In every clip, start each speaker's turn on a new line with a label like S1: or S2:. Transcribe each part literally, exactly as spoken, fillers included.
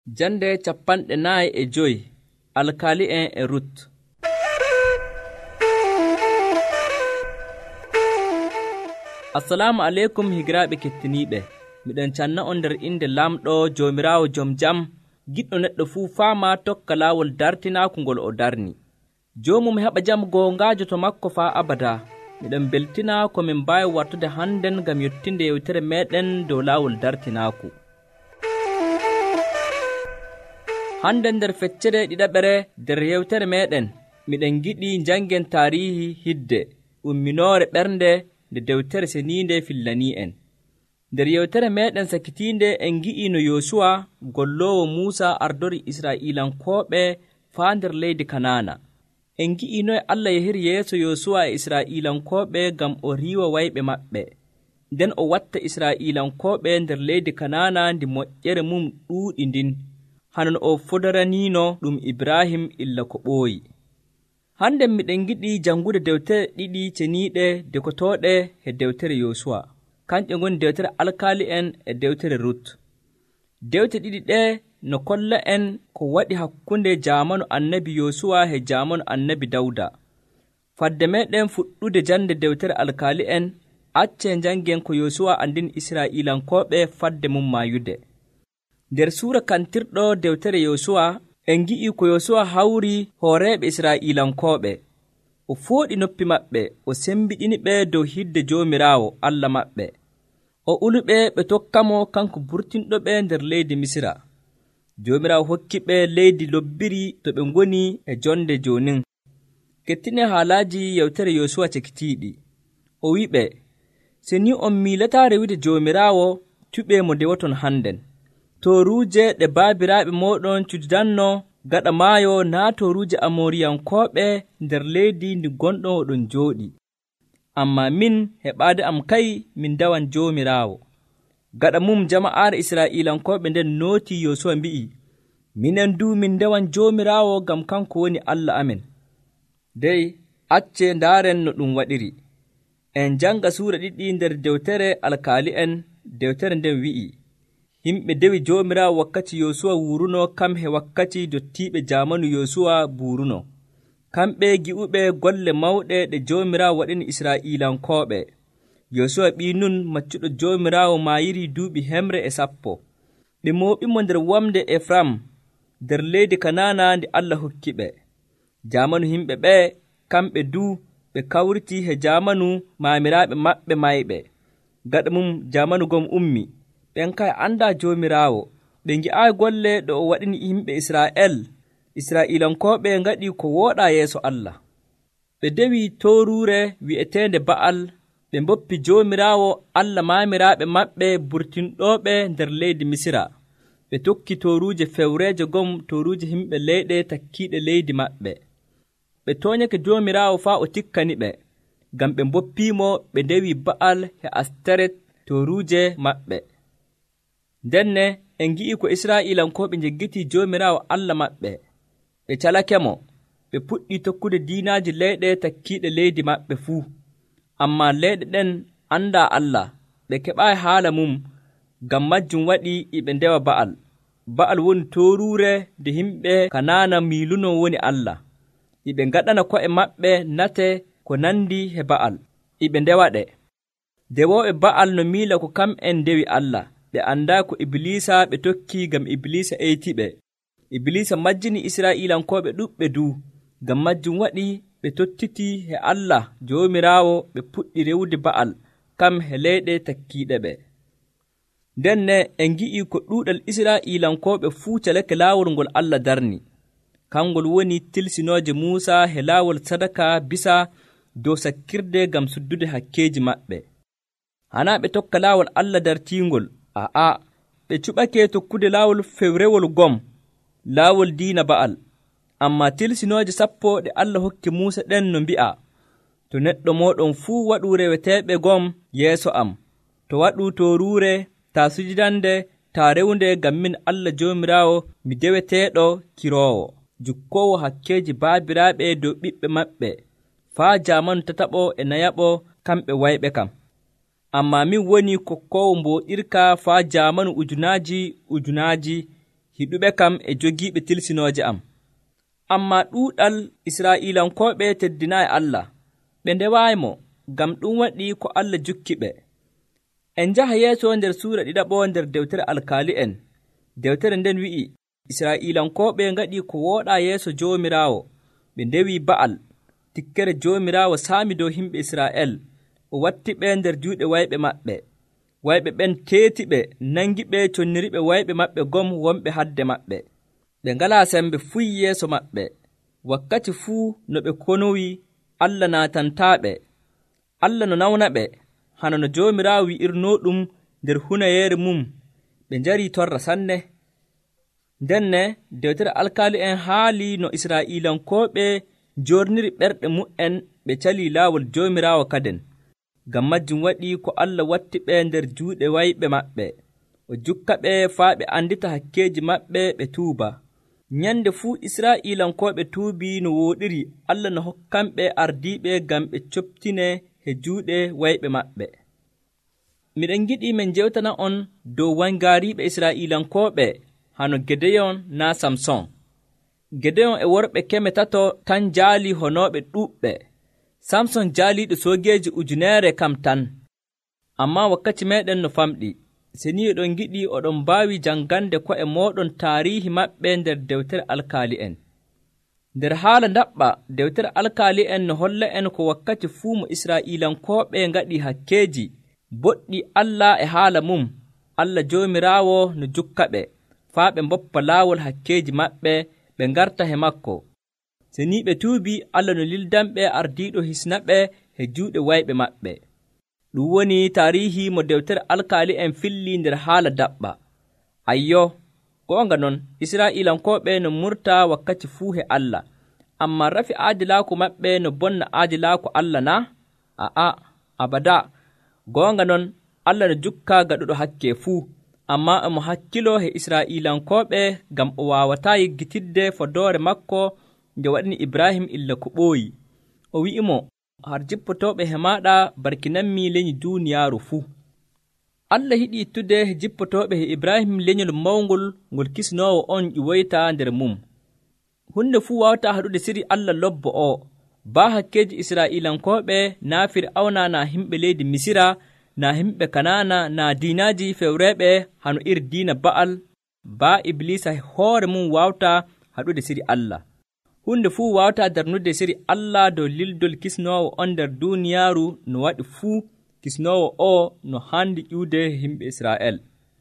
S1: Jande capanɗe nayi e joyi alkaali'en e Rut. Assalamu aleykum higiraaɓe kettiniiɓe. Miɗen canna on nder inde lamɗo Joomiraawo jom jam, giɗɗo neɗɗo fuu faama tokka laawol dartinaaku ngol o darni. Joomum heɓa jam goongaajo to makko faa abada. Miɗen beltina ko min mbaawi wartude hannden ngam yottinde yewtere meɗen dow laawol dartinaaku. Hande nder feccere ɗiɗaɓere nder yewtere meɗen miɗen giɗi jangen tarihi hidde umminoore ɓernde nde dewtere seninde fillani en. Nder yewtere meɗen sakitinde en gi'i no Yosuwa gollowo Musa ardori Isra'ilankoɓe faa nder leydi Kanana. En gi'i noye Allah yehiri yeeso Yosuwa e Isra'ilankoɓe gam o riiwa wayɓe maɓɓe, nden o watta Isra'ilankoɓe nder leydi Kanana ndi moƴƴere mum ɗuuɗi ndin, hanon o fodoranino ɗum Ibrahim illa ko ɓooyi. Hande miɗen giɗi jangude dewtere ɗiɗi ceniiɗe dekotoɗe e dewtere Yosuwa, kanƴe ngoni dewtere alkaali'en e dewtere Rut. Dewte ɗiɗi ɗe no kolla en ko waɗi hakkunde jamanu annabi Yosuwa e jamanu annabi Dawda. Fadde meɗen fuɗɗude jande dewtere alkaali'en, acce jangen ko Yosuwa andini Isra'ilankoɓe fadde mum mayude. Nder suura kantirɗo dewtere Yosuwa en gi'i ko Yosuwa hawri hooreɓe Isra'ilankoɓe. O fooɗi noppi maɓɓe, o sembiɗini ɓe dow hidde Joomiraawo Allah maɓɓe. O uluɓe ɓe tokkamo kanko burtinɗo ɓe nder leydi Misira. Joomiraawo hokki ɓe leydi lobbiri to ɓe ngoni e jonde jonin. Kettine haalaaji yewtere Yosuwa cekitiiɗi. O wiɓe, se ni on miilata rewide Joomiraawo, tuɓe mo dewoton hannden. Toruuje ɗe baabiraaɓe mooɗon cudidanno gaɗa maayo naa toruuje Amoriyankoɓe nder leydi ndi gonɗon oɗon jooɗi. Amma min heɓaade am kay min dawan Joomiraawo. Gaɗa mum jama'aare Isra'ilankoɓe nden nooti Yosuwa mbi'i, minen du min dawan Joomiraawo gam kanko woni Allah amen. Dey acce ndaaren no ɗum waɗiri. En janga suura ɗiɗi nder dewtere alkaali'en. Dewtere nden wi'i, himɓe dewi Joomiraawo wakkati Yosuwa wuruno kam he wakkati dottiiɓe jamanu Yosuwa buruno, kamɓe gi'uɓe golle mawɗe ɗe Joomiraawo waɗini Isra'ilankoɓe. Yosuwa ɓii Nun maccuɗo Joomiraawo mayiri duuɓi hemre e sappo. Ɓe mooɓimo nder wamde Efram nder leydi Kanana ndi Allah hokki ɓe. Jamanu himɓe ɓe kamɓe du ɓe kawriti he jamanu maamiraaɓe maɓɓe mayɓe. Gaɗa mum jamanu gom ummi, ɓen kay anda Joomiraawo, ɓe ngi'aayi golle ɗo o waɗini yimɓe Isra'el. Isra'ilankoɓe ngaɗi ko wooɗa yeeso Allah. Ɓe dewi toruure wi'eteende Ba'al, ɓe mboppi Joomiraawo Allah maamiraaɓe maɓɓe burtinɗoɓe nder leydi Misira. Ɓe tokki toruuje fewreeje gom toruuje himɓe leyɗe takkiiɗe leydi maɓɓe. Ɓe tooñake Joomiraawo faa o tikkani ɓe, ngam ɓe mboppiimo ɓe ndewi Ba'al e Astaret toruuje maɓɓe. Ndenne en gi'i ko Isra'ilankoɓe njeggiti Joomiraawo Allah maɓɓe. Ɓe calakemo, ɓe puɗɗi tokkude diinaaji leyɗe takkiiɗe leydi maɓɓe fuu. Amma leyɗe ɗen anda Allah, ɓe keɓaayi haala mum, ngam majjum waɗi iɓe ndewa Ba'al. Ba'al woni toruure nde himɓe Kanana miiluno woni Allah. Iɓe ngaɗana ko'e maɓɓe nate ko nandi he Ba'al, iɓe ndewa ɗe. Dewooɓe Ba'al no miila ko kam en ndewi Allah. Ɓe annda ko Iblisa ɓe tokki gam Iblisa eytiɓe. Iblisa majjini Isra'ilankoɓe ɗuɓɓe du, gam majjum waɗi ɓe tottiti he Allah Joomiraawo, ɓe puɗɗi rewude Ba'al kam he leyɗe takkiiɗe ɓe. Ndenne en gi'i ko ɗuuɗal Isra'ilankoɓe fuu calake laawol ngol Allah darni. Kangol woni tilsinooje Muusa he laawol sadaka bisa dow sakkirde gam suddude hakkeeji maɓɓe. Hana ɓe tokka laawol Allah dartingol, A'a, ɓe cuɓake tokkude laawol fewrewol gom, laawol diina Ba'al. Amma tilsinooje sappo ɗe Allah hokki Muusa ɗen no mbi'a, to neɗɗo mooɗon fuu waɗu reweteeɓe gom yeeso am, to waɗu toruure, ta sujidande, ta rewnde ngam min Allah Joomiraawo mi deweteeɗo kiroowo, jukkoowo hakkeeji baabiraaɓe dow ɓiɓɓe maɓɓe, faa jamanu tataɓo e nayaɓo kamɓe wayɓe kam. Amma min woni kokkowo mboɗirka faa jamanu ujunaaji ujunaaji hiɗuɓe kam e jogiiɓe tilsinooje am. Ammaa ɗuuɗal Israa'iilankooɓe teddinaayi Allah, ɓe ndewaymo, ngam ɗum waɗi ko Allah jukki ɓe. En njaha yeeso nder suura ɗiɗaɓo nder dewtere alkaali'en. Dewtere nden wi'i, Israa'iilankooɓe ngaɗi ko wooɗaa yeeso Joomiraawo, ɓe ndewi Ba'al, tikkere Joomiraawo saami dow himɓe Israa'el, o watti ɓe nder juuɗe wayɓe maɓɓe. Wayɓe ɓen teeti ɓe, nangi ɓe, conniri ɓe wayɓe maɓɓe gom wonɓe hadde maɓɓe. Ɓe ngalaa sembe fuyi yeeso maɓɓe. Wakkati fuu no ɓe konowi, Allah naatantaaɓe. Allah no nawna ɓe, hana no Joomiraawo wi'irnoo ɗum nder hunayeere mum. Ɓe njarii torra sanne. Ndenne dewtere alkaali'en haali no Israa'iilankooɓe joorniri ɓerɗe mu'en ɓe calii laawol Joomiraawo kaden. Ngam majjum waɗi ko Allah watti ɓe nder juuɗe wayɓe maɓɓe, o jukka ɓe faa ɓe andita hakkeeji maɓɓe ɓe tuuba. Nyande fuu Israa'iilankooɓe tuubii no wooɗiri, Allah no hokkanɓe ardiiɓe ngam ɓe coptine he juuɗe wayɓe maɓɓe. Miɗen giɗi men jewtana on dow wangaariiɓe Israa'iilankooɓe hano Gedeyon naa Samson. Gedeyon e worɓe keme tato tan jaali honooɓe ɗuuɓɓe. Samson jaaliiɗo soogeeji ujuneere kam tan. Ammaa wakkati meeɗen no famɗi. Seni oɗon giɗi oɗon mbaawi janngande ko'e mooɗon taariihi maɓɓe nder dewtere alkaali'en. Nder haala ndaɓɓa, dewtere alkaali'en no holla en ko wakkati fuu mo Israa'iilankooɓe ngaɗi hakkeeji boɗɗi Allah e haala mum, Allah Joomiraawo no jukka ɓe, faa ɓe mboppa laawol hakkeeji maɓɓe ɓe ngarta he makko. Seni ɓe tuubi, Allah no lildanɓe ardiiɗo hisna ɓe he juuɗe wayɓe maɓɓe. Ɗum woni taarihi mo dewtere alkaali'en filli nder haala daɓɓa. Ayyo, goonga non, Israa'iilankooɓe no murta wakkati fuu he Allah, ammaa rafi aadilaaku maɓɓe no bonna aadilaaku Allah na? A'a, abada. Goonga non, Allah no jukka gaɗuɗo hakke fuu, ammaa omo hakkilo he Israa'iilankooɓe ngam o waawataa yiggitidde fodoore makko nde waɗini Ibrahim illa ko ɓooyi. O wi'imo, har jippotooɓe he maaɗa barkinanmi leñi duuniyaaru fuu. Allah hiɗi ittude he jippotooɓe he Ibrahim leñol mawngol ngol kisnoowo on ƴiwoyta nder mum. Hunde fuu waawata haɗude siri Allah lobbo o, baa hakkeeji Israa'iilankooɓe naa Fir'awna naa himɓe leydi Misira naa himɓe Kanaana naa diinaaji fewreeɓe hano iri diina Ba'al, baa Iblisa hoore mum waawta haɗude siri Allah. Hunde fuu waawata darnude siri Allah dow lildol kisnoowo on nder duuniyaaru no waɗi fuu kisnoowo o no haandi ƴiwde himɓe Israa'el.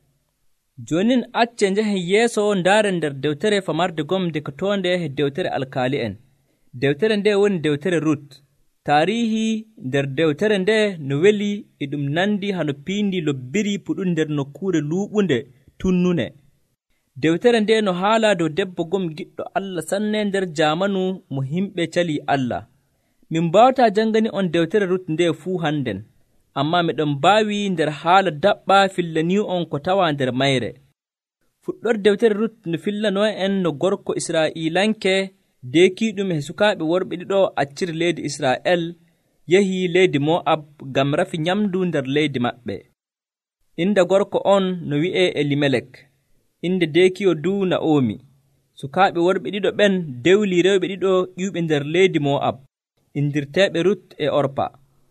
S1: Jonin acce njahen yeeso ndaaren nder dewtere famarde gom dekotoonde he dewtere alkaali'en. Dewtere nde woni dewtere Rut. Taarihi nder dewtere nde no weli e ɗum nandi hano piindi lobbiri puɗum nder nokkuure luuɓunde tunnune. Dewtere nde no haala dow debbo gom giɗɗo Allah sanne nder jaamanu mo himɓe calii Allah. Min mbaawataa janngani on dewtere Rut nde fuu hannden, ammaa miɗon mbaawi nder haala daɓɓa fillanii on ko tawa nder mayre. Fuɗɗorde dewtere Rut no fillanoo en no gorko Israa'iilanke deekiiɗum he sukaaɓe worɓe ɗiɗo acciri leydi Israa'el yahii leydi Mo'ab ngam rafi nyamdu nder leydi maɓɓe. Inda gorko on no wi'ee Elimelek, inde deekiyo du Na'oomi. Sukaaɓe worɓe ɗiɗo ɓen dewli rewɓe ɗiɗo ƴiwɓe nder leydi Mo'ab, indirteeɓe Rut e Orpa.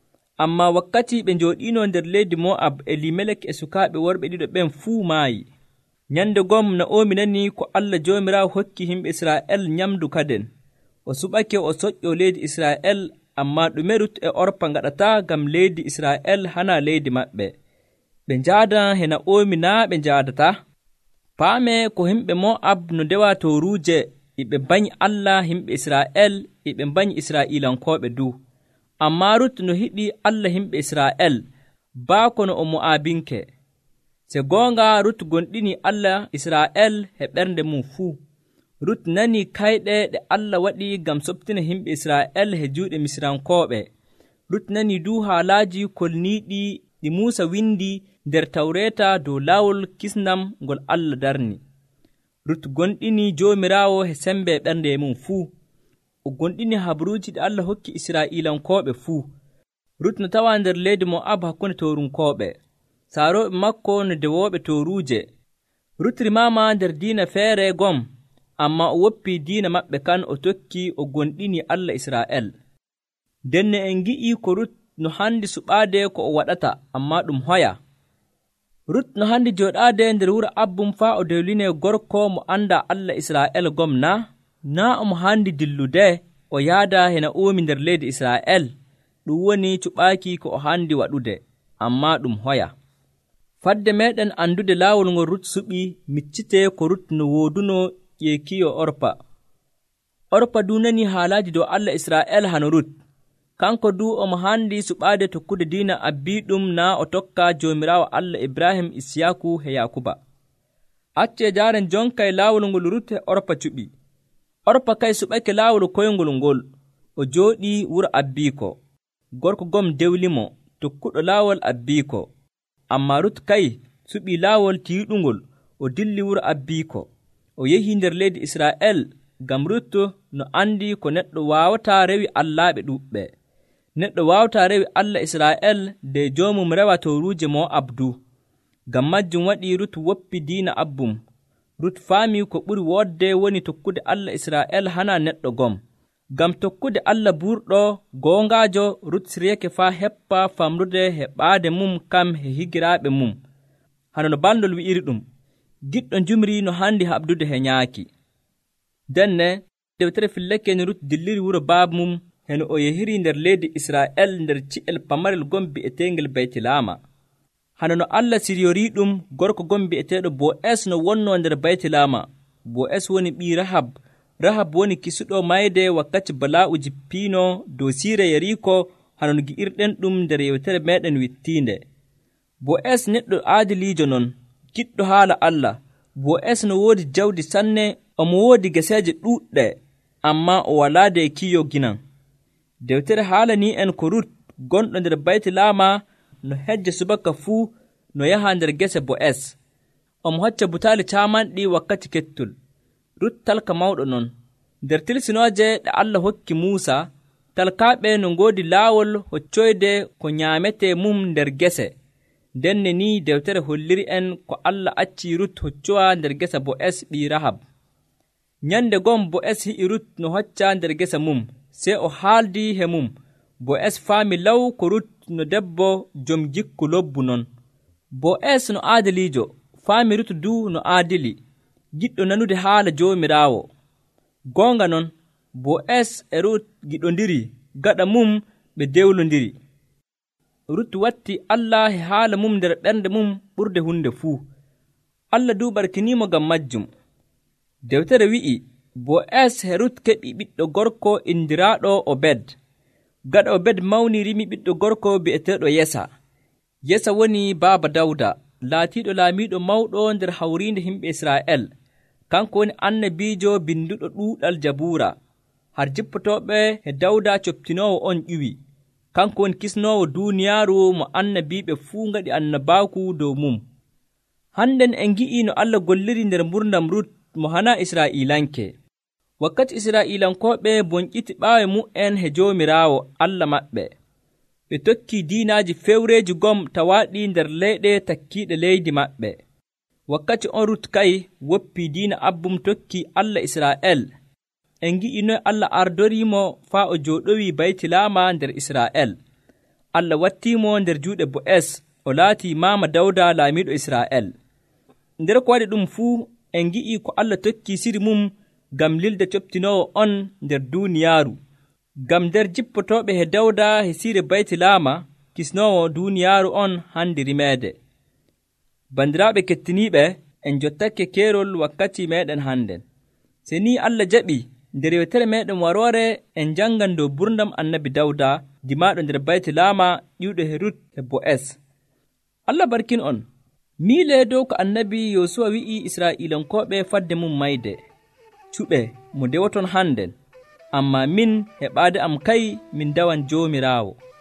S1: Ammaa wakkati ɓe njooɗiino nder leydi Mo'ab, Elimelek e sukaaɓe worɓe ɗiɗo ɓen fuu maayi. Nyande gom Na'oomi nani ko Allah Joomiraawo hokki himɓe Israa'el nyamdu kaden. O suɓake o soƴƴo leydi Israa'el, ammaa ɗume Rut e Orpa ngaɗata ngam leydi Israa'el hana leydi maɓɓe. Ɓe njaada he Na'oomi naa ɓe njaadata? Paame ko himɓe Mo'ab no ndewa toruuje, iɓe mbañi Allah himɓe Israa'el, iɓe mbañi Israa'iilankooɓe du. Ammaa Rut no hiɗi Allah himɓe Israa'el, baa kono o Mo'aabinke. Se goonga Rut gonɗini Allah Israa'el he ɓernde mum fuu. Rut nani kayɗe ɗe Allah waɗi ngam soɓtina himɓe Israa'el he juuɗe Misirankooɓe. Rut nani du haalaaji kolniiɗi ɗi Muusa windi nder Tawreeta dow laawol kisnam ngol Allah darni. Rut gonɗini Joomiraawo he sembe ɓernde mum fuu. O gonɗini habruuji ɗi Allah hokki Israa'iilankooɓe fuu. Rut no tawa nder leydi Mo'ab hakkunde torunkooɓe. Saarooɓe makko no dewooɓe toruuje. Rut rimama nder diina feere gom, amma o woppi diina maɓɓe kan o tokki o gonɗini Allah Isra'el. Denne en gi'i ko Rut no handi suɓaade ko o waɗata, amma ɗum hoya. Rut no handi jooɗaade nder wuro abbum faa o dewline gorko mo anda Allah Isra'el gom na, na omo handi dillude o yaada he Na'oomi nder leydi Isra'el. Ɗum woni cuɓaaki ko o handi waɗude, amma ɗum hoya. Fadde meɗen andude laawol ngol Rut suɓi miccite ko Rut no wooduno ƴeekiyo Orpa. Orpa du nani haalaaji dow Allah Isra'el hano Rut. Kanko du omo handi suɓaade tokkude diina abbiɗum na o tokka joomiraawo Allah Ibrahim, Isiyaku he Yakuba. Acce jaaren jonkay laawol ngol Rut e Orpa cuɓi. Orpa kay suɓake laawol koyngol ngol, o jooɗii wuro abbiiko. Gorko gom dewlimo tokkuɗo laawol abbiiko. Amma Rut kay suɓi laawol tiiɗungol, o dilli wuro abbiiko. O yehi nder leydi Isra'el, ngam Rut no andi ko neɗɗo waawataa rewi allaaɓe ɗuuɓɓe. Neɗɗo waawataa rewi Allah Isra'el de joomum rewa towruuje mo abdu. Ngam majjum waɗi Rut woppi diina abbum. Rut faami ko ɓuri woodde woni tokkude Allah Isra'el hana neɗɗo gom. Ngam tokkude Allah burɗo goongaajo, Rut siryake faa heppa famrude he ɓaade mum kam he higiraaɓe mum. Hano no bandol wi'iri ɗum, giɗɗo njumri no handi haɓdude he nyaaki. Denne dewtere fillake no Rut dilliri wuro baabu mum heno o yehiri nder leydi Isra'el nder ci'el pamarel gom bi'etengel Baytilama. Hano no Allah siryori ɗum, gorko gom bi'eteeɗo Bo'es no wonno nder Baytilama. Bo'es woni ɓii Rahab. Rahab woni kisuɗo mayde wakkati bala'u jippiino dow siire Yeriko, hano no gi'irɗen ɗum nder yewtere meɗen wittiinde. Bo'es neɗɗo aadiliijo non, kiɗɗo haala Allah. Bo'es no woodi jawdi sanne, omo woodi geseeje ɗuuɗɗe, amma o walaade kiyo ginan. Dewtere haalani en ko Rut gonɗo nder Baytilama no hejja subaka fuu no yaha nder gese Bo'es. Omo hocca butaali caamanɗi wakkati kettol. Rut talka mawɗo non. Nder tilsinooje ɗe Allah hokki Muusa, talkaaɓe no ngoodi laawol hoccoyde ko nyaametee mum nder gese. Denne ni dewtere holliri en ko Allah acci Rut hoccowa nder gesa Bo'es ɓii Rahab. Nyande gom Bo'es hi'i Rut no hocca nder gesa mum, sey o haaldi he mum. Bo'es faami law ko Rut no debbo jom jikku lobbu non. Bo'es no aadiliijo, faami Rut du no aadili, giɗɗo nanude haala joomiraawo. Goonga non, Bo'es e Rut giɗondiri, gaɗa mum ɓe dewlondiri. Rut watti Allah he haala mum nder ɓernde mum ɓurde hunde fuu. Allah du barkiniimo ngam majjum. Dewtere wi'i, Bo'es he Rut keɓi ɓiɗɗo gorko indiraaɗo Obed. Gaɗa Obed mawni rimi ɓiɗɗo gorko bi'eteeɗo Yesa. Yesa woni baaba Dawda, laatiiɗo laamiiɗo mawɗo nder hawriinde himɓe Isra'el. Kanko woni annabiijo binduɗo ɗuuɗal Jabuura. Har jippotooɓe he Dawda coptinoowo on ƴuwi. Kanko woni kisnoowo duuniyaaru mo annabiiɓe fuu ngaɗi annabaaku dow mum. Hannden en ngi'i no Allah golliri nder mburdam Rut mo hana Israa'iilanke. Wakkati Israa'iilankooɓe bonƴiti ɓaawe mu'en he Joomiraawo Allah maɓɓe. Ɓe tokki diinaaji fewreeji gom tawaaɗi nder leyɗe takkiiɗe leydi maɓɓe. Wakkati on Rut kay woppi diina abbum tokki Allah Isra'el. En ngi'i noy Allah ardoriimo faa o jooɗowi Baytilama nder Isra'el. Allah wattiimo nder juuɗe Bo'es, o laatii maama Dawda laamiiɗo Isra'el. Nder ko waɗi ɗum fuu, en ngi'i ko Allah tokki siri mum ngam lilde coptinoowo on nder duuniyaaru. Ngam nder jippotooɓe he Dawda he siire Baytilama, kisnoowo duuniyaaru on handi rimeede. Bandiraaɓe kettiniiɓe, en jottake keerol wakkati meɗen hannden. Se ni Allah jaɓi, nder yewtere meɗen waroore en janngan dow burndam annabi Dawda dimaaɗo nder Baytilama ƴiwɗo he Rut e Bo'es. Allah barkin on. Miile dow ko annabi Yosuwa wi'i Israa'iilankooɓe fadde mum mayde. Cuɓe mo dewoton hannden, amma min heɓaade am kay min dawan Joomiraawo.